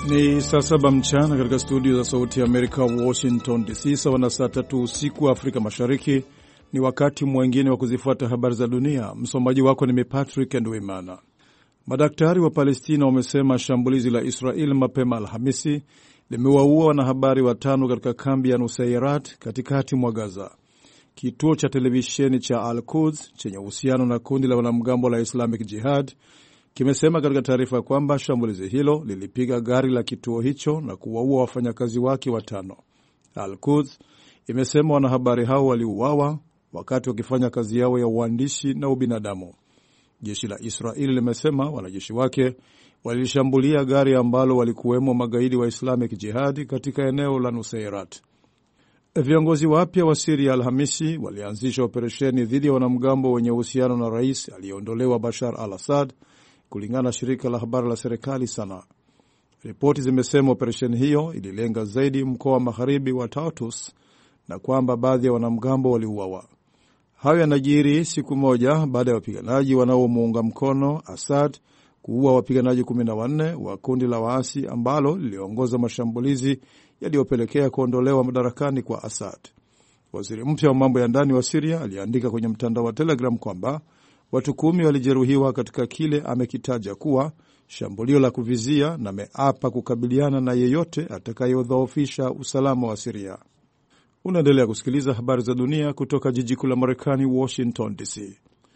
Ni saa 7 mchana katika studio za Sauti ya Amerika, Washington DC, sawa na saa 3 usiku wa Afrika Mashariki. Ni wakati mwingine wa kuzifuata habari za dunia. Msomaji wako ni Patrick Ndwimana. Madaktari wa Palestina wamesema shambulizi la Israel mapema Alhamisi limewaua wanahabari 5 katika kambi ya Nusairat katikati mwa Gaza. Kituo cha televisheni cha Al-Quds chenye uhusiano na kundi la wanamgambo la Islamic Jihad kimesema katika taarifa kwamba shambulizi hilo lilipiga gari la kituo hicho na kuwaua wafanyakazi wake 5. Al-Quds imesema wanahabari hao waliuawa wakati wakifanya kazi yao ya uandishi na ubinadamu. Jeshi la Israeli limesema wanajeshi wake walishambulia gari ambalo walikuwemo magaidi wa Islamic Jihad katika eneo la Nusairat. Viongozi wapya wa Syria Alhamisi walianzisha operesheni dhidi ya wanamgambo wenye uhusiano na rais aliyeondolewa Bashar al-Assad, kulingana na shirika la habari la serikali SANA. Ripoti zimesema operesheni hiyo ililenga zaidi mkoa wa magharibi wa Tartus na kwamba baadhi ya wanamgambo waliuawa. Hayo yanajiri siku moja baada ya wapiganaji wanaomuunga mkono Assad kuua wapiganaji 14 wa kundi la waasi ambalo liliongoza mashambulizi yaliyopelekea kuondolewa madarakani kwa Assad. Waziri mpya wa mambo ya ndani wa Syria aliandika kwenye mtandao wa Telegram kwamba watu 10 walijeruhiwa katika kile amekitaja kuwa shambulio la kuvizia, na ameapa kukabiliana na yeyote atakayodhoofisha usalama wa Syria. Unaendelea kusikiliza habari za dunia kutoka jiji kuu la Marekani, Washington DC.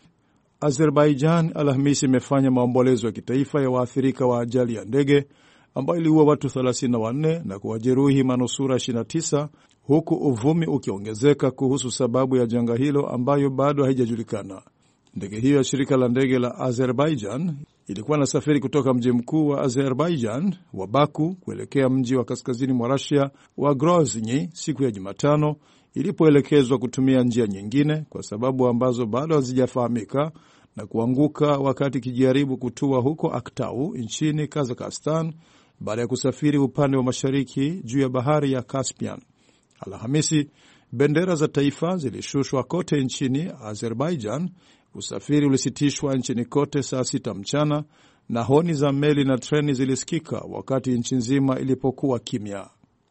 Azerbaijan Alhamisi imefanya maombolezo ya kitaifa ya waathirika wa ajali ya ndege ambayo iliua watu 34 na kuwajeruhi manusura 29, huku uvumi ukiongezeka kuhusu sababu ya janga hilo ambayo bado haijajulikana. Ndege hiyo ya shirika la ndege la Azerbaijan ilikuwa na safari kutoka mji mkuu wa Azerbaijan wa Baku kuelekea mji wa kaskazini mwa Russia wa Grozny siku ya Jumatano, ilipoelekezwa kutumia njia nyingine kwa sababu ambazo bado hazijafahamika, na kuanguka wakati ikijaribu kutua huko Aktau nchini Kazakhstan baada ya kusafiri upande wa mashariki juu ya bahari ya Caspian. Alhamisi, bendera za taifa zilishushwa kote nchini Azerbaijan. Usafiri ulisitishwa nchini kote saa 6 mchana na honi za meli na treni zilisikika wakati nchi nzima ilipokuwa kimya.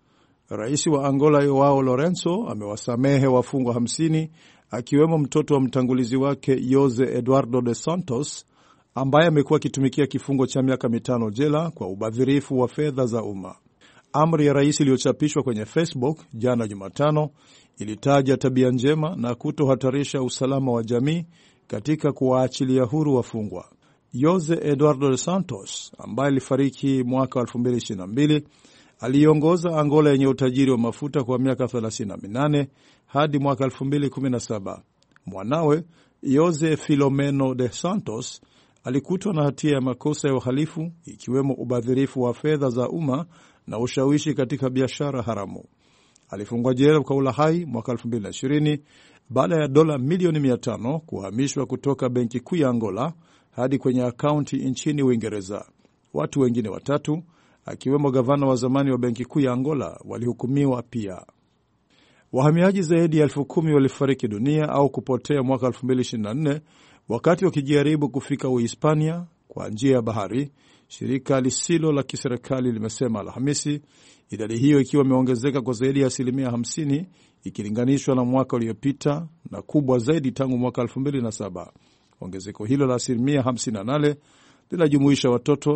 Rais wa Angola Joao Lourenço amewasamehe wafungwa 50 akiwemo mtoto wa mtangulizi wake Jose Eduardo dos Santos ambaye amekuwa akitumikia kifungo cha miaka 5 jela kwa ubadhirifu wa fedha za umma. Amri ya rais iliyochapishwa kwenye Facebook jana Jumatano ilitaja tabia njema na kutohatarisha usalama wa jamii katika kuwaachilia huru wafungwa. Jose Eduardo dos Santos ambaye alifariki mwaka 2022 aliongoza Angola yenye utajiri wa mafuta kwa miaka 38 hadi mwaka 2017. Mwanawe Jose Filomeno dos Santos alikutwa na hatia ya makosa ya uhalifu ikiwemo ubadhirifu wa fedha za umma na ushawishi katika biashara haramu. Alifungwa jela kwa ulaghai mwaka 2020 baada ya dola milioni 500 kuhamishwa kutoka benki kuu ya Angola hadi kwenye akaunti nchini Uingereza. Watu wengine 3 akiwemo gavana wa zamani wa benki kuu ya Angola walihukumiwa pia. Wahamiaji zaidi ya 10,000 walifariki dunia au kupotea mwaka 2024 wakati wakijaribu kufika Uhispania kwa njia ya bahari, shirika lisilo la kiserikali limesema Alhamisi, idadi hiyo ikiwa imeongezeka kwa zaidi ya 50% ikilinganishwa na mwaka uliopita na kubwa zaidi tangu mwaka 2007. Ongezeko hilo la 58% linajumuisha watoto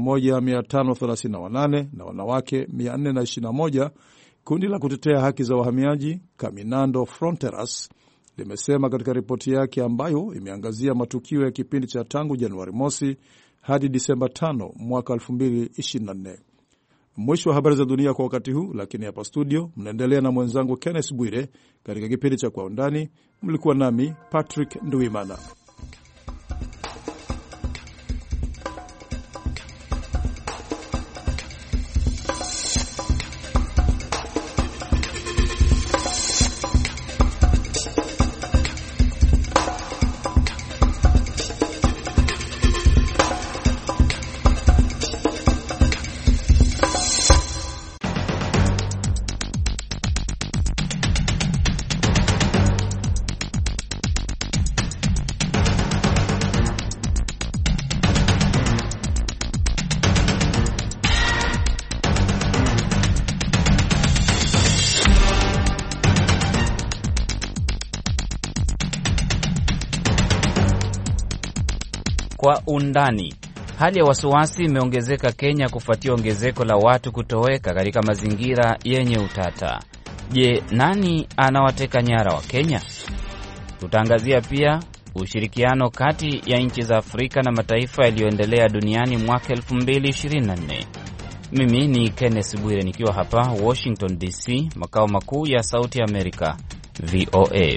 1538 na wanawake 421. Kundi la kutetea haki za wahamiaji Caminando Fronteras limesema katika ripoti yake ambayo imeangazia matukio ya kipindi cha tangu Januari mosi hadi Disemba 5 mwaka 2024. Mwisho wa habari za dunia kwa wakati huu, lakini hapa studio mnaendelea na mwenzangu Kenneth Bwire katika kipindi cha Kwa Undani. Mlikuwa nami Patrick Ndwimana. Kwa undani. Hali ya wasiwasi imeongezeka Kenya kufuatia ongezeko la watu kutoweka katika mazingira yenye utata. Je, nani anawateka nyara wa Kenya? Tutaangazia pia ushirikiano kati ya nchi za Afrika na mataifa yaliyoendelea duniani mwaka 2024. Mimi ni Kenneth Bwire nikiwa hapa Washington DC, makao makuu ya Sauti ya Amerika, VOA.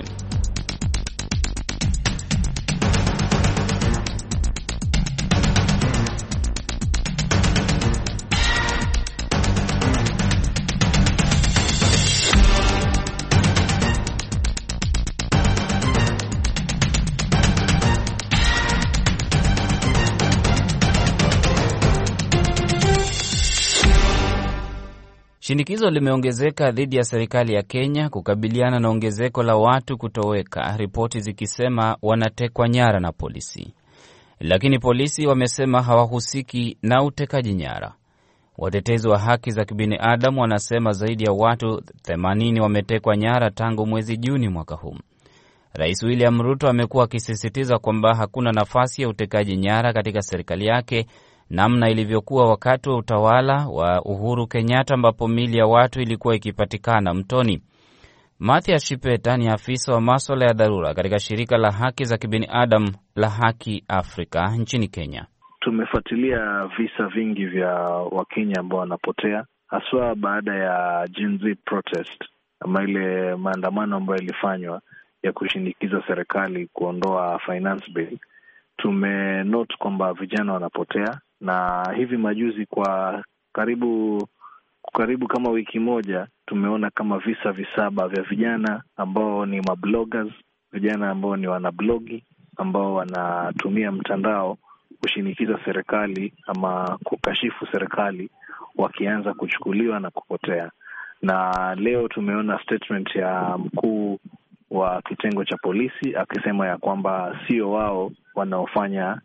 Shinikizo limeongezeka dhidi ya serikali ya Kenya kukabiliana na ongezeko la watu kutoweka, ripoti zikisema wanatekwa nyara na polisi. Lakini polisi wamesema hawahusiki na utekaji nyara. Watetezi wa haki za kibinadamu wanasema zaidi ya watu 80 wametekwa nyara tangu mwezi Juni mwaka huu. Rais William Ruto amekuwa akisisitiza kwamba hakuna nafasi ya utekaji nyara katika serikali yake, namna ilivyokuwa wakati wa utawala wa Uhuru Kenyatta ambapo miili ya watu ilikuwa ikipatikana mtoni. Mathias Shipeta ni afisa wa masuala ya dharura katika shirika la haki za kibinadamu la Haki Afrika nchini Kenya. Tumefuatilia visa vingi vya Wakenya ambao wanapotea, haswa baada ya Gen Z protest ama ile maandamano ambayo ilifanywa ya kushinikiza serikali kuondoa finance bill. Tumenote kwamba vijana wanapotea, na hivi majuzi kwa karibu kama wiki moja tumeona kama visa 7 vya vijana ambao ni mabloggers, vijana ambao ni wanablogi ambao wanatumia mtandao kushinikiza serikali ama kukashifu serikali, wakianza kuchukuliwa na kupotea. Na leo tumeona statement ya mkuu wa kitengo cha polisi akisema ya kwamba sio wao wanaofanya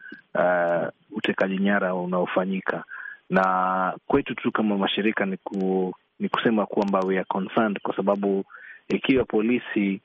utekaji nyara unaofanyika. Na kwetu tu kama mashirika ni kusema kwamba we are concerned, kwa sababu ikiwa polisi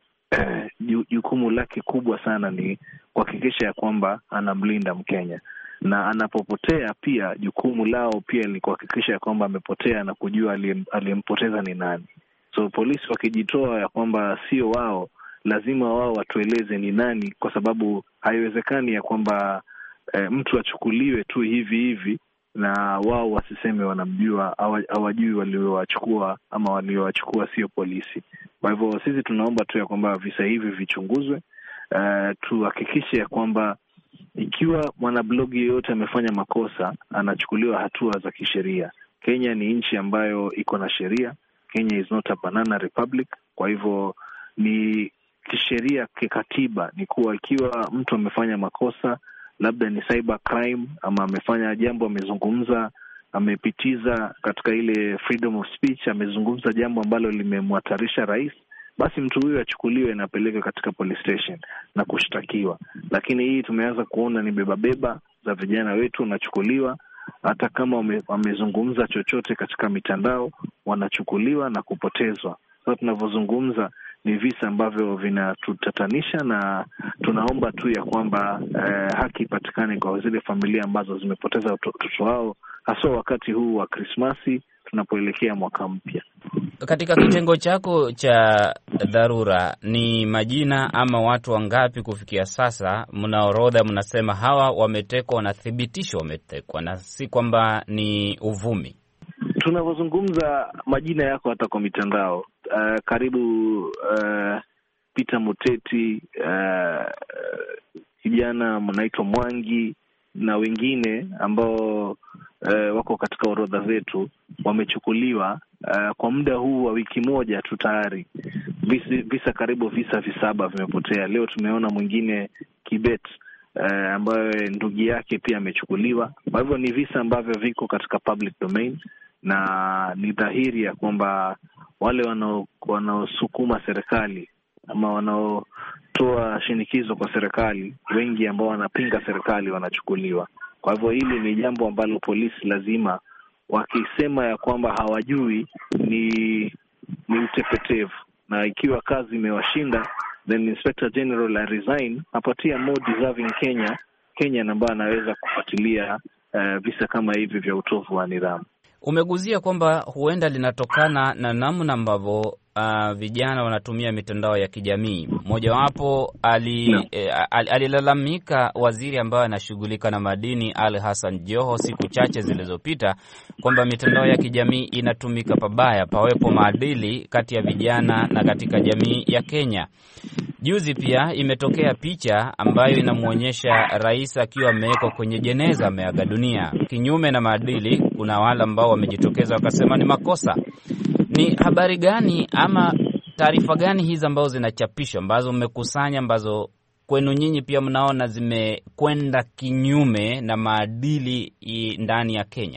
jukumu lake kubwa sana ni kuhakikisha ya kwamba anamlinda Mkenya, na anapopotea pia jukumu lao pia ni kuhakikisha ya kwamba amepotea na kujua aliyempoteza ni nani. So polisi wakijitoa ya kwamba sio wao, lazima wao watueleze ni nani, kwa sababu haiwezekani ya kwamba mtu achukuliwe tu hivi na wao wasiseme wanamjua, hawajui waliowachukua ama waliowachukua sio polisi. Kwa hivyo sisi tunaomba tu ya kwamba visa hivi vichunguzwe, tuhakikishe ya kwamba ikiwa mwanablogi yeyote amefanya makosa anachukuliwa hatua za kisheria. Kenya ni nchi ambayo iko na sheria. Kenya is not a banana republic. Kwa hivyo ni kisheria, kikatiba ni kuwa ikiwa mtu amefanya makosa, labda ni cyber crime ama amefanya jambo, amezungumza, amepitiza katika ile freedom of speech, amezungumza jambo ambalo limemhatarisha rais, basi mtu huyo achukuliwe na apeleke katika police station na kushtakiwa. Lakini hii tumeanza kuona ni beba za vijana wetu wanachukuliwa, hata kama wamezungumza chochote katika mitandao wanachukuliwa na kupotezwa. Sasa tunavyozungumza ni visa ambavyo vinatutatanisha, na tunaomba tu ya kwamba haki ipatikane kwa zile familia ambazo zimepoteza watoto wao, hasa wakati huu wa Krismasi tunapoelekea mwaka mpya. Katika kitengo chako cha dharura, ni majina ama watu wangapi kufikia sasa mnaorodha, mnasema hawa wametekwa, wanathibitisha wametekwa, na si kwamba ni uvumi? Tunavyozungumza majina yako hata kwa mitandao, karibu Peter Muteti, kijana mnaitwa Mwangi na wengine ambao wako katika orodha zetu wamechukuliwa kwa muda huu wa wiki moja tu tayari. Karibu visa 7 vimepotea. Leo tumeona mwingine Kibet ambayo ndugu yake pia amechukuliwa. Kwa hivyo ni visa ambavyo viko katika public domain, na ni dhahiri ya kwamba wale wanaosukuma serikali ama wanaotoa shinikizo kwa serikali, wengi ambao wanapinga serikali wanachukuliwa. Kwa hivyo hili ni jambo ambalo polisi lazima, wakisema ya kwamba hawajui, ni utepetevu, na ikiwa kazi imewashinda, then Inspector General resign, apatia more deserving Kenya Kenya ambaye anaweza kufuatilia visa kama hivi vya utovu wa nidhamu. Umeguzia kwamba huenda linatokana na namna ambavyo vijana wanatumia mitandao ya kijamii. Mojawapo alilalamika waziri ambaye anashughulika na madini Ali Hassan Joho siku chache zilizopita kwamba mitandao ya kijamii inatumika pabaya, pawepo maadili kati ya vijana na katika jamii ya Kenya. Juzi pia imetokea picha ambayo inamuonyesha rais akiwa amewekwa kwenye jeneza, ameaga dunia. Kinyume na maadili, kuna wale ambao wamejitokeza wakasema ni makosa. Ni habari gani ama taarifa gani hizi ambazo zinachapishwa, ambazo mmekusanya, ambazo kwenu nyinyi pia mnaona zimekwenda kinyume na maadili ndani ya Kenya?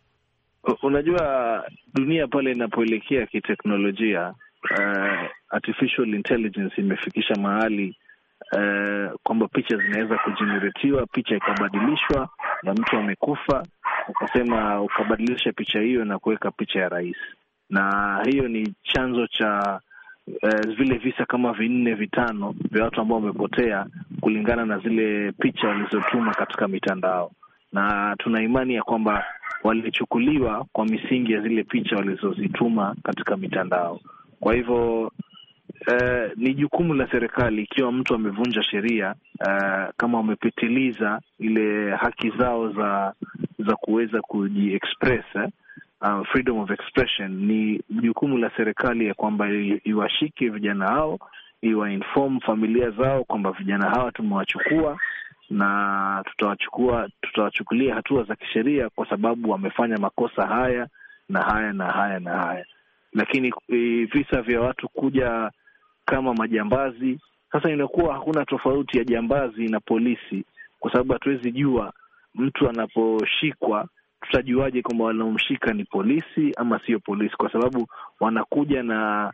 Unajua, dunia pale inapoelekea kiteknolojia, artificial intelligence imefikisha mahali kwamba picha zinaweza kujeneretiwa, picha ikabadilishwa na mtu amekufa, ukasema ukabadilisha picha hiyo na kuweka picha ya rais. Na hiyo ni chanzo cha vile visa kama 4-5 vya watu ambao wamepotea kulingana na zile picha walizotuma katika mitandao, na tuna imani ya kwamba walichukuliwa kwa misingi ya zile picha walizozituma katika mitandao. Kwa hivyo ni jukumu la serikali, ikiwa mtu amevunja sheria, kama wamepitiliza ile haki zao za kuweza kujiexpress, freedom of expression, ni jukumu la serikali ya kwamba iwashike vijana hao, iwainform familia zao kwamba vijana hawa tumewachukua na tutawachukulia hatua za kisheria kwa sababu wamefanya makosa haya na haya na haya na haya. Lakini visa vya watu kuja kama majambazi, sasa inakuwa hakuna tofauti ya jambazi na polisi, kwa sababu hatuwezi jua mtu anaposhikwa, tutajuaje kwamba wanaomshika ni polisi ama sio polisi? Kwa sababu wanakuja na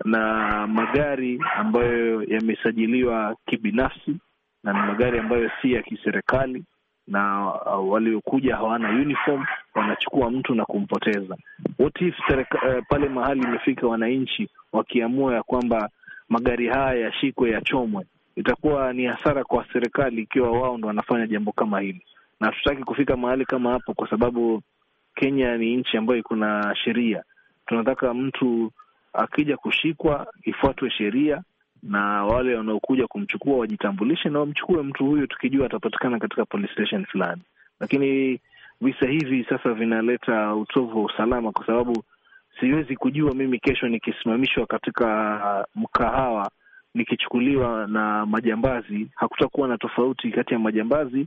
magari ambayo yamesajiliwa kibinafsi na ni magari ambayo si ya kiserikali, na waliokuja hawana uniform, wanachukua mtu na kumpoteza. What if pale mahali imefika wananchi wakiamua ya kwamba magari haya yashikwe, yachomwe? Itakuwa ni hasara kwa serikali ikiwa wao ndo wanafanya jambo kama hili, na tutaki kufika mahali kama hapo, kwa sababu Kenya ni nchi ambayo iko na sheria. Tunataka mtu akija kushikwa ifuatwe sheria, na wale wanaokuja kumchukua wajitambulishe na wamchukue mtu huyu, tukijua atapatikana katika police station fulani. Lakini visa hivi sasa vinaleta utovu wa usalama, kwa sababu siwezi kujua mimi kesho nikisimamishwa katika mkahawa nikichukuliwa na majambazi, hakutakuwa na tofauti kati ya majambazi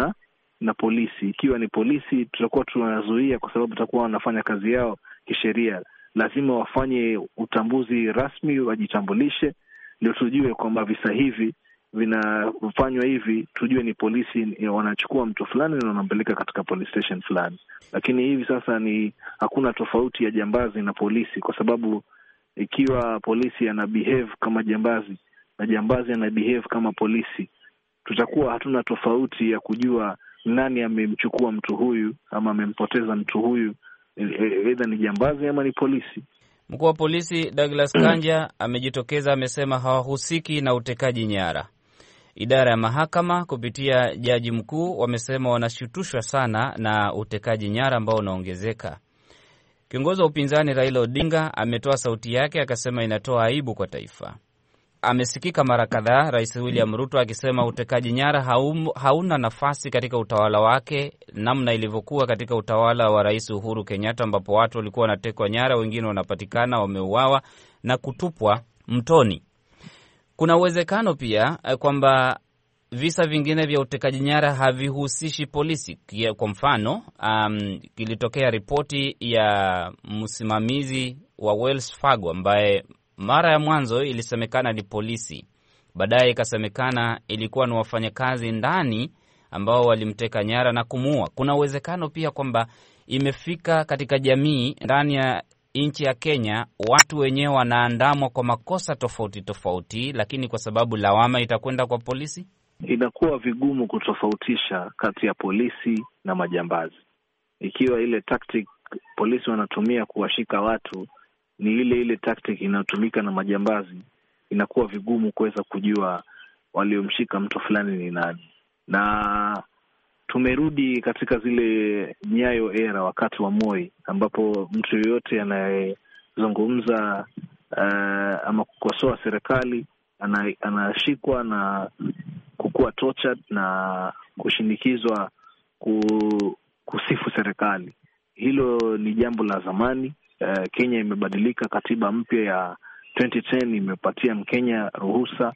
na polisi. Ikiwa ni polisi, tutakuwa tunazuia kwa sababu tutakuwa wanafanya kazi yao kisheria. Lazima wafanye utambuzi rasmi, wajitambulishe, ndio tujue kwamba visa hivi vinafanywa hivi, tujue ni polisi wanachukua mtu fulani na wanampeleka katika police station fulani. Lakini hivi sasa hakuna tofauti ya jambazi na polisi, kwa sababu ikiwa polisi ana behave kama jambazi na jambazi ana behave kama polisi, tutakuwa hatuna tofauti ya kujua nani amemchukua mtu huyu ama amempoteza mtu huyu, either ni jambazi ama ni polisi. Mkuu wa polisi Douglas Kanja amejitokeza, amesema hawahusiki na utekaji nyara. Idara ya mahakama kupitia jaji mkuu wamesema wanashutushwa sana na utekaji nyara ambao unaongezeka. Kiongozi wa upinzani Raila Odinga ametoa sauti yake, akasema inatoa aibu kwa taifa. Amesikika mara kadhaa Rais William Ruto akisema utekaji nyara hauna nafasi katika utawala wake, namna ilivyokuwa katika utawala wa Rais Uhuru Kenyatta, ambapo watu walikuwa wanatekwa nyara, wengine wanapatikana wameuawa na kutupwa mtoni. Kuna uwezekano pia kwamba visa vingine vya utekaji nyara havihusishi polisi. Kwa mfano, kilitokea ripoti ya msimamizi wa Wells Fargo ambaye mara ya mwanzo ilisemekana ni polisi, baadaye ikasemekana ilikuwa ni wafanyakazi ndani ambao walimteka nyara na kumuua. Kuna uwezekano pia kwamba imefika katika jamii ndani ya nchi ya Kenya, watu wenyewe wanaandamwa kwa makosa tofauti tofauti, lakini kwa sababu lawama itakwenda kwa polisi, inakuwa vigumu kutofautisha kati ya polisi na majambazi. Ikiwa ile tactic polisi wanatumia kuwashika watu ni ile tactic inayotumika na majambazi, inakuwa vigumu kuweza kujua waliomshika mtu fulani ni nani. na tumerudi katika zile Nyayo era wakati wa Moi, ambapo mtu yoyote anayezungumza ama kukosoa serikali anashikwa na kukuwa tortured na kushinikizwa kusifu serikali. Hilo ni jambo la zamani. Kenya imebadilika. Katiba mpya ya 2010 imepatia Mkenya ruhusa,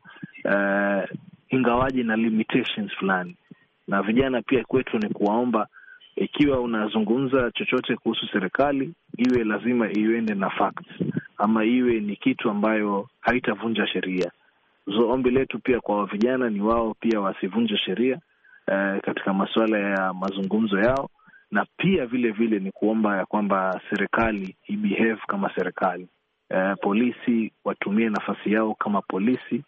ingawaji na limitations fulani. Na vijana pia kwetu ni kuwaomba, ikiwa unazungumza chochote kuhusu serikali, iwe lazima iende na facts, ama iwe ni kitu ambayo haitavunja sheria. Ombi letu pia kwa vijana ni wao pia wasivunje sheria katika masuala ya mazungumzo yao, na pia vile vile ni kuomba ya kwamba serikali ibehave kama serikali. Polisi watumie nafasi yao kama polisi,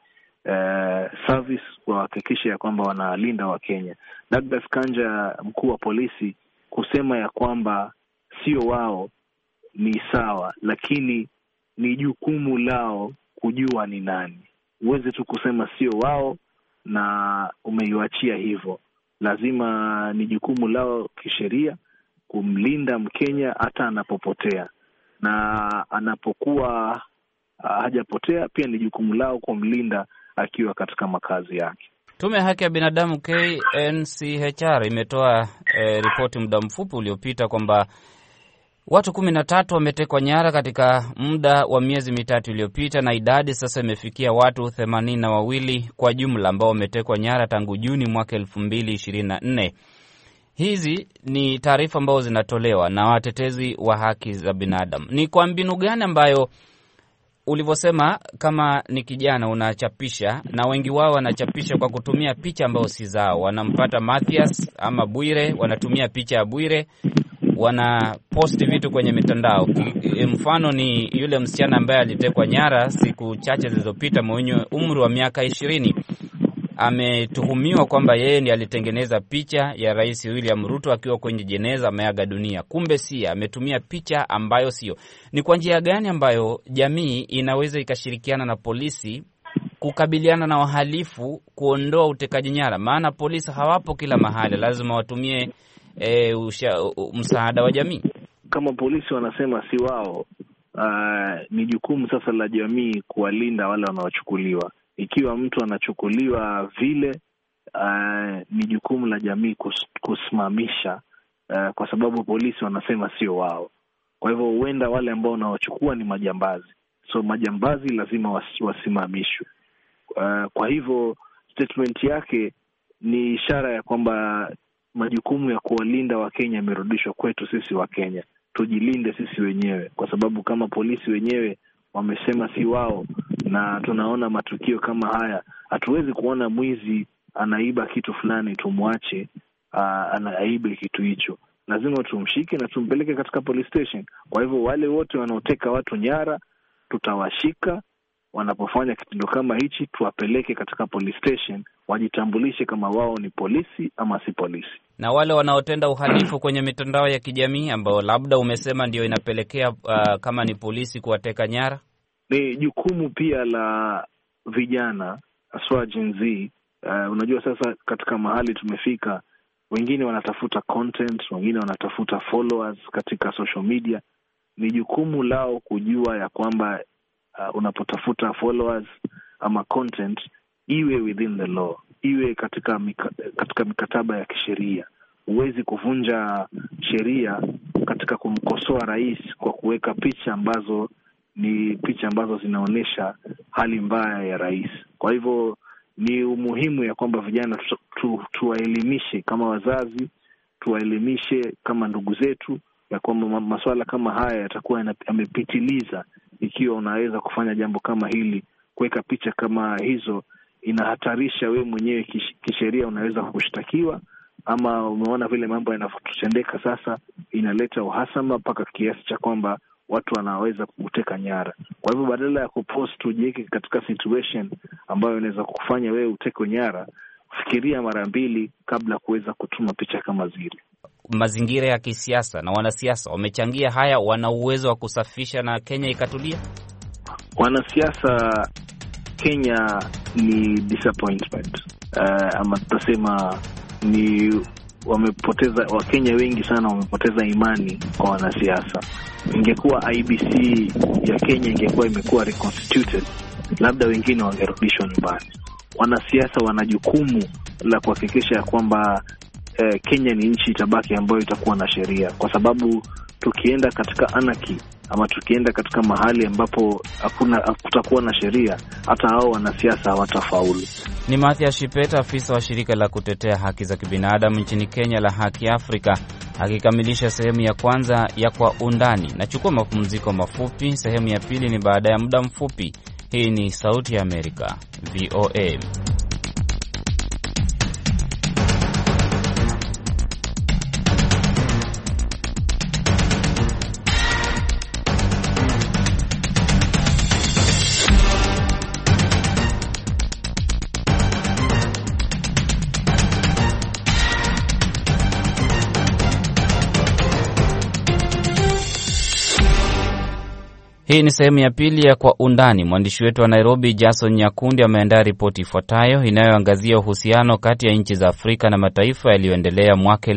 service wahakikishe ya kwamba wanalinda Wakenya. Douglas Kanja, mkuu wa polisi, kusema ya kwamba sio wao ni sawa, lakini ni jukumu lao kujua ni nani. Uweze tu kusema sio wao na umeiachia hivyo. Lazima ni jukumu lao kisheria kumlinda Mkenya hata anapopotea, na anapokuwa hajapotea pia ni jukumu lao kumlinda akiwa katika makazi yake. Tume ya haki ya binadamu KNCHR imetoa ripoti muda mfupi uliopita kwamba watu 13 wametekwa nyara katika muda wa miezi mitatu iliyopita, na idadi sasa imefikia watu 82 kwa jumla ambao wametekwa nyara tangu Juni mwaka 2024. Hizi ni taarifa ambazo zinatolewa na watetezi wa haki za binadamu. Ni kwa mbinu gani ambayo ulivyosema kama ni kijana unachapisha, na wengi wao wanachapisha kwa kutumia picha ambazo si zao? Wanampata Mathias ama Bwire, wanatumia picha ya Bwire, wanaposti vitu kwenye mitandao. Mfano ni yule msichana ambaye alitekwa nyara siku chache zilizopita, mwenye umri wa miaka 20. Ametuhumiwa kwamba yeye ndiye alitengeneza picha ya Rais William Ruto akiwa kwenye jeneza ameaga dunia. Kumbe si, ametumia picha ambayo sio. Ni kwa njia gani ambayo jamii inaweza ikashirikiana na polisi kukabiliana na wahalifu, kuondoa utekaji nyara? Maana polisi hawapo kila mahali, lazima watumie msaada wa jamii. Kama polisi wanasema si wao, ni jukumu sasa la jamii kuwalinda wale wanaochukuliwa. Ikiwa mtu anachukuliwa vile, ni jukumu la jamii kusimamisha, kwa sababu polisi wanasema sio wao. Kwa hivyo huenda wale ambao wanaochukua ni majambazi, so majambazi lazima wasimamishwe. Kwa hivyo statement yake ni ishara ya kwamba majukumu ya kuwalinda Wakenya yamerudishwa kwetu sisi Wakenya. Tujilinde sisi wenyewe, kwa sababu kama polisi wenyewe wamesema si wao, na tunaona matukio kama haya, hatuwezi kuona mwizi anaiba kitu fulani tumwache anaibe kitu hicho. Lazima tumshike na tumpeleke katika police station. Kwa hivyo wale wote wanaoteka watu nyara tutawashika. Wanapofanya kitendo kama hichi, tuwapeleke katika police station, wajitambulishe kama wao ni polisi ama si polisi. Na wale wanaotenda uhalifu kwenye mitandao ya kijamii ambao labda umesema ndio inapelekea kama ni polisi kuwateka nyara, ni jukumu pia la vijana aswa Gen Z. Unajua sasa katika mahali tumefika, wengine wanatafuta content, wengine wanatafuta followers katika social media. Ni jukumu lao kujua ya kwamba unapotafuta followers ama content, iwe within the law, iwe katika mikataba ya kisheria. Huwezi kuvunja sheria katika kumkosoa rais kwa kuweka picha ambazo ni picha ambazo zinaonyesha hali mbaya ya rais. Kwa hivyo ni umuhimu ya kwamba vijana tuwaelimishe kama wazazi, tuwaelimishe kama ndugu zetu ya kwamba masuala kama haya yatakuwa yamepitiliza. Ikiwa unaweza kufanya jambo kama hili, kuweka picha kama hizo, inahatarisha we mwenyewe kisheria, unaweza kushtakiwa. Ama umeona vile mambo yanavyotendeka sasa, inaleta uhasama mpaka kiasi cha kwamba watu wanaweza kuteka nyara. Kwa hivyo badala ya kupost ujieke katika situation ambayo inaweza kufanya wewe utekwe nyara, fikiria mara mbili kabla kuweza kutuma picha kama zile. Mazingira ya kisiasa na wanasiasa wamechangia haya, wana uwezo wa kusafisha na Kenya ikatulia? Wanasiasa Kenya ni disappointment. ama tutasema ni wamepoteza, Wakenya wengi sana wamepoteza imani kwa wanasiasa. Ingekuwa IEBC ya Kenya ingekuwa imekuwa reconstituted, labda wengine wangerudishwa nyumbani. Wanasiasa wana jukumu la kuhakikisha kwamba Kenya ni nchi itabaki ambayo itakuwa na sheria, kwa sababu tukienda katika anarchy ama tukienda katika mahali ambapo kutakuwa na sheria, hata hao wanasiasa hawatafaulu. Ni Mathias Shipeta, afisa wa shirika la kutetea haki za kibinadamu nchini Kenya la Haki Afrika, akikamilisha sehemu ya kwanza ya Kwa Undani. Nachukua mapumziko mafupi, sehemu ya pili ni baada ya muda mfupi. Hii ni Sauti ya Amerika, VOA. Hii ni sehemu ya pili ya Kwa Undani. Mwandishi wetu wa Nairobi, Jason Nyakundi, ameandaa ripoti ifuatayo inayoangazia uhusiano kati ya nchi za Afrika na mataifa yaliyoendelea mwaka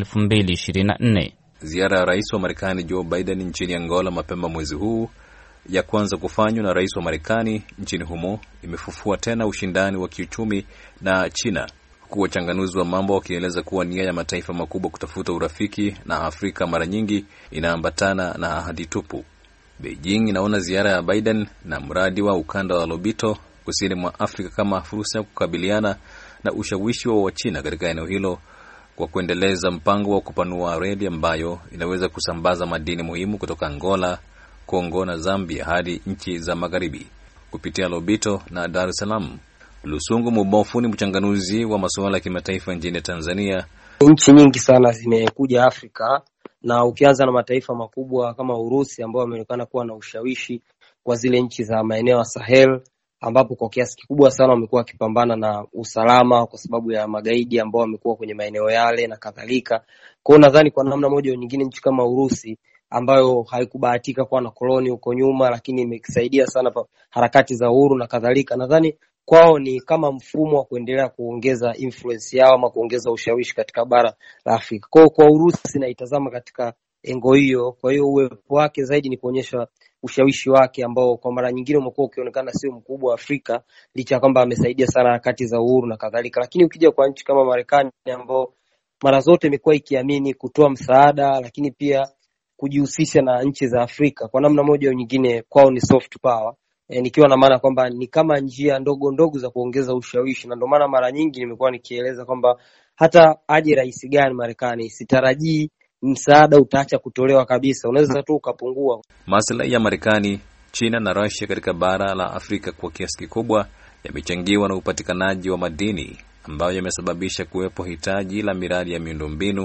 2024. Ziara ya rais wa Marekani Joe Biden nchini Angola mapema mwezi huu, ya kwanza kufanywa na rais wa Marekani nchini humo, imefufua tena ushindani wa kiuchumi na China, huku wachanganuzi wa mambo wakieleza kuwa nia ya mataifa makubwa kutafuta urafiki na Afrika mara nyingi inaambatana na ahadi tupu. Beijing inaona ziara ya Biden na mradi wa ukanda wa Lobito kusini mwa Afrika kama fursa ya kukabiliana na ushawishi wa China katika eneo hilo kwa kuendeleza mpango wa kupanua reli ambayo inaweza kusambaza madini muhimu kutoka Angola, Kongo na Zambia hadi nchi za magharibi kupitia Lobito na Dar es Salaam. Lusungu Mubofu ni mchanganuzi wa masuala ya kimataifa nchini Tanzania. Nchi nyingi sana zimekuja Afrika, na ukianza na mataifa makubwa kama Urusi ambao wameonekana kuwa na ushawishi kwa zile nchi za maeneo ya Sahel, ambapo kwa kiasi kikubwa sana wamekuwa wakipambana na usalama kwa sababu ya magaidi ambao wamekuwa kwenye maeneo yale na kadhalika. Kwa hiyo nadhani kwa namna moja au nyingine nchi kama Urusi ambayo haikubahatika kuwa na koloni huko nyuma, lakini imesaidia sana harakati za uhuru na kadhalika, nadhani kwao ni kama mfumo wa kuendelea kuongeza influence yao ama kuongeza ushawishi katika bara la Afrika. Kwa Urusi naitazama katika engo hiyo. Kwa hiyo uwepo wake zaidi ni kuonyesha ushawishi wake ambao kwa mara nyingine umekuwa ukionekana sio mkubwa wa Afrika, licha kwamba amesaidia sana harakati za uhuru na kadhalika. Lakini ukija kwa nchi kama Marekani ambao mara zote imekuwa ikiamini kutoa msaada, lakini pia kujihusisha na nchi za Afrika kwa namna moja au nyingine, kwao ni soft power. Nikiwa na maana kwamba ni kama njia ndogo ndogo za kuongeza ushawishi, na ndio maana mara nyingi nimekuwa nikieleza kwamba hata aje rais gani Marekani, sitarajii msaada utaacha kutolewa kabisa, unaweza tu ukapungua. Maslahi ya Marekani, China na Russia katika bara la Afrika kwa kiasi kikubwa yamechangiwa na upatikanaji wa madini ambayo yamesababisha kuwepo hitaji la miradi ya miundombinu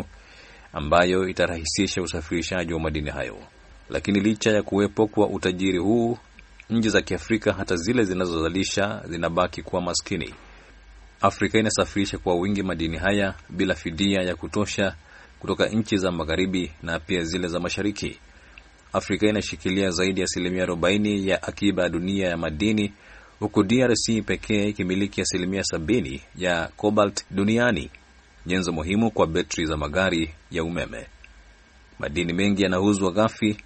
ambayo itarahisisha usafirishaji wa madini hayo. Lakini licha ya kuwepo kwa utajiri huu, nchi za Kiafrika, hata zile zinazozalisha, zinabaki kuwa maskini. Afrika inasafirisha kwa wingi madini haya bila fidia ya kutosha kutoka nchi za magharibi na pia zile za mashariki. Afrika inashikilia zaidi ya 40% ya akiba ya dunia ya madini, huku DRC pekee ikimiliki 70% ya cobalt duniani, nyenzo muhimu kwa betri za magari ya umeme. Madini mengi yanauzwa ghafi,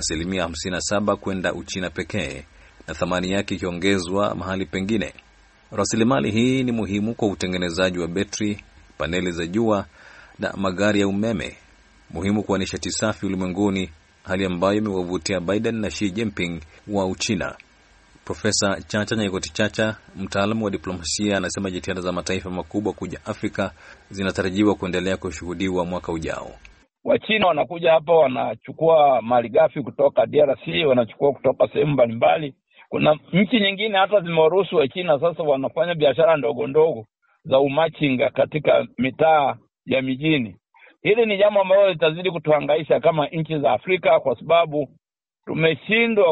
57% kwenda Uchina pekee, na thamani yake ikiongezwa mahali pengine. Rasilimali hii ni muhimu kwa utengenezaji wa betri, paneli za jua na magari ya umeme, muhimu kwa nishati safi ulimwenguni, hali ambayo imewavutia Biden na Xi Jinping wa Uchina. Profesa Chacha Nyaigoti Chacha, mtaalamu wa diplomasia, anasema jitihada za mataifa makubwa kuja Afrika zinatarajiwa kuendelea kushuhudiwa mwaka ujao. Wachina wanakuja hapa, wanachukua malighafi kutoka DRC, wanachukua kutoka sehemu mbalimbali. Kuna nchi nyingine hata zimewaruhusu wa China sasa wanafanya biashara ndogo ndogo za umachinga katika mitaa ya mijini. Hili ni jambo ambalo litazidi kutuhangaisha kama nchi za Afrika, kwa sababu tumeshindwa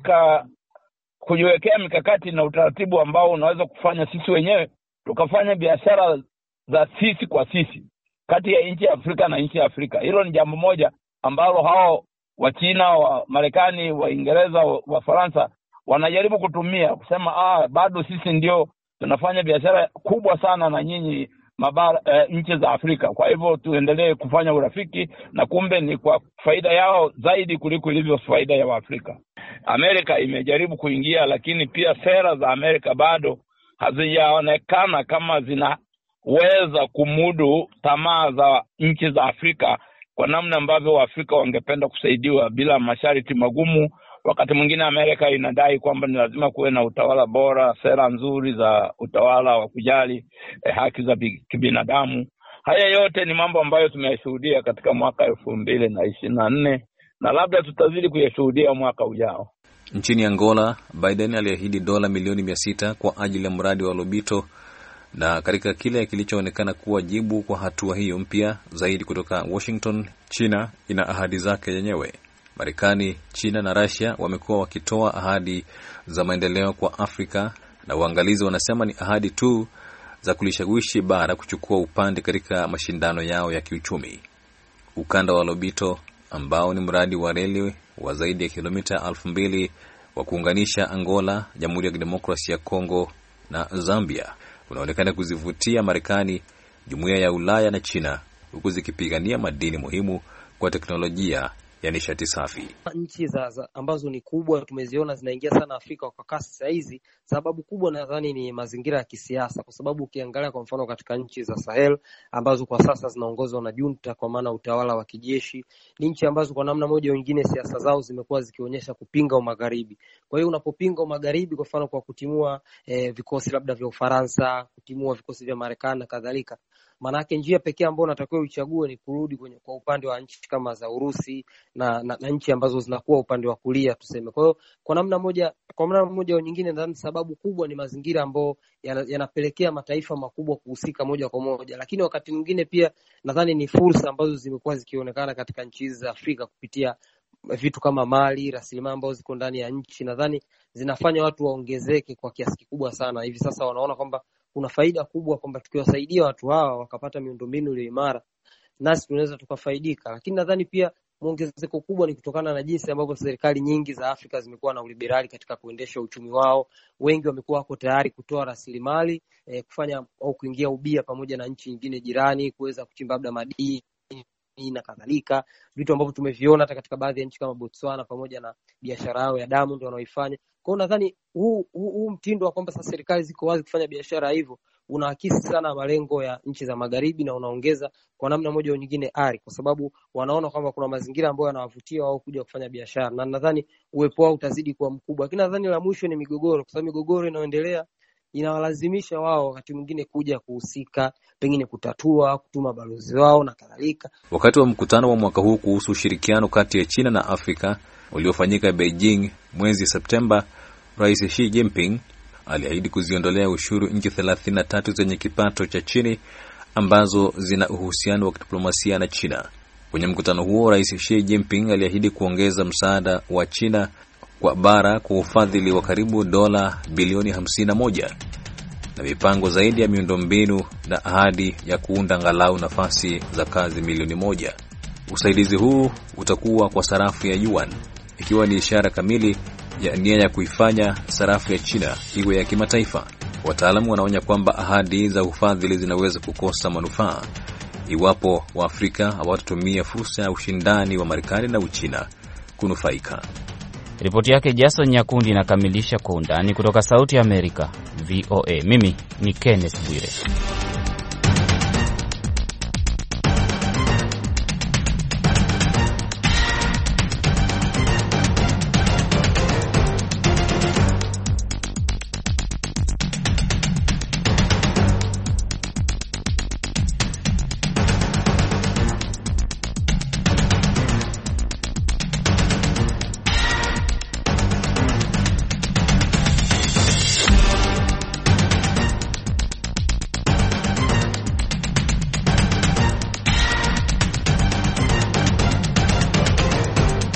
kujiwekea mikakati na utaratibu ambao unaweza kufanya sisi wenyewe tukafanya biashara za sisi kwa sisi kati ya nchi ya Afrika na nchi ya Afrika. Hilo ni jambo moja ambalo hao wa China, wa Marekani, wa Uingereza, wa Faransa wanajaribu kutumia kusema bado sisi ndio tunafanya biashara kubwa sana na nyinyi nchi za Afrika. Kwa hivyo tuendelee kufanya urafiki, na kumbe ni kwa faida yao zaidi kuliko ilivyo faida ya Waafrika. Amerika imejaribu kuingia, lakini pia sera za Amerika bado hazijaonekana kama zinaweza kumudu tamaa za nchi za Afrika kwa namna ambavyo Waafrika wangependa kusaidiwa bila masharti magumu. Wakati mwingine Amerika inadai kwamba ni lazima kuwe na utawala bora, sera nzuri za utawala wa kujali haki za kibinadamu. Haya yote ni mambo ambayo tumeyashuhudia katika mwaka 2024 na labda tutazidi kuyashuhudia mwaka ujao. Nchini Angola, Biden aliahidi dola milioni 600 kwa ajili ya mradi wa Lobito, na katika kile kilichoonekana kuwa jibu kwa hatua hiyo mpya zaidi kutoka Washington, China ina ahadi zake yenyewe. Marekani, China na Russia wamekuwa wakitoa ahadi za maendeleo kwa Afrika, na waangalizi wanasema ni ahadi tu za kulishawishi bara kuchukua upande katika mashindano yao ya kiuchumi. Ukanda wa Lobito, ambao ni mradi wa reli wa zaidi ya kilomita 2000 wa kuunganisha Angola, Jamhuri ya Kidemokrasia ya Kongo na Zambia, unaonekana kuzivutia Marekani, Jumuiya ya Ulaya na China, huku zikipigania madini muhimu kwa teknolojia ya nishati safi. Nchi ambazo ni kubwa tumeziona zinaingia sana Afrika kwa kasi saa hizi. Sababu kubwa nadhani ni mazingira ya kisiasa, kwa sababu ukiangalia kwa mfano katika nchi za Sahel ambazo kwa sasa zinaongozwa na junta, kwa maana utawala wa kijeshi, ni nchi ambazo kwa namna moja nyingine siasa zao zimekuwa zikionyesha kupinga umagharibi. Kwa hiyo unapopinga umagharibi, kwa mfano kwa kutimua vikosi labda vya Ufaransa, kutimua vikosi vya Marekani na kadhalika, maana yake njia pekee ambayo unatakiwa uchague ni kurudi kwa upande wa nchi kama za Urusi na nchi ambazo zinakuwa upande wa kulia tuseme. Kwa hiyo kwa namna moja au nyingine, nadhani sababu kubwa ni mazingira ambayo yanapelekea mataifa makubwa kuhusika moja kwa moja, lakini wakati mwingine pia nadhani ni fursa ambazo zimekuwa zikionekana katika nchi za Afrika kupitia vitu kama mali, rasilimali ambazo ziko ndani ya nchi. Nadhani zinafanya watu waongezeke kwa kiasi kikubwa sana. Hivi sasa wanaona kwamba kuna faida kubwa kwamba tukiwasaidia watu hawa wakapata miundombinu ile imara, nasi tunaweza tukafaidika. Lakini nadhani pia muongezeko kubwa ni kutokana na jinsi ambavyo serikali nyingi za Afrika zimekuwa na uliberali katika kuendesha uchumi wao. Wengi wamekuwa wako tayari kutoa rasilimali, kufanya au kuingia ubia pamoja na nchi nyingine jirani, kuweza kuchimba labda madini na kadhalika, vitu ambavyo tumeviona hata katika baadhi ya nchi kama Botswana, pamoja na biashara yao ya damu ndio wanaoifanya. Kwa hiyo nadhani huu mtindo wa kwamba sasa serikali ziko wazi kufanya biashara hivyo unaakisi sana malengo ya nchi za magharibi, na unaongeza kwa namna moja au nyingine ari, kwa sababu wanaona kwamba kuna mazingira ambayo yanawavutia wao kuja kufanya biashara, na nadhani uwepo wao utazidi kuwa mkubwa. Lakini nadhani la mwisho ni migogoro, kwa sababu migogoro inayoendelea inawalazimisha wao wakati mwingine kuja kuhusika, pengine kutatua, kutuma balozi wao na kadhalika. Wakati wa mkutano wa mwaka huu kuhusu ushirikiano kati ya China na Afrika uliofanyika Beijing mwezi Septemba, Rais Xi Jinping aliahidi kuziondolea ushuru nchi 33 zenye kipato cha chini ambazo zina uhusiano wa kidiplomasia na China. Kwenye mkutano huo, Rais Xi Jinping aliahidi kuongeza msaada wa China kwa bara kwa ufadhili wa karibu dola bilioni 51 na mipango zaidi ya miundombinu na ahadi ya kuunda angalau nafasi za kazi milioni 1. Usaidizi huu utakuwa kwa sarafu ya yuan, ikiwa ni ishara kamili ya nia ya kuifanya sarafu ya China iwe ya kimataifa. Wataalamu wanaonya kwamba ahadi za ufadhili zinaweza kukosa manufaa iwapo Waafrika hawatatumia fursa ya ushindani wa Marekani na Uchina kunufaika. Ripoti yake Jason Nyakundi inakamilisha Kwa Undani kutoka Sauti ya Amerika, VOA. Mimi ni Kenneth Bwire.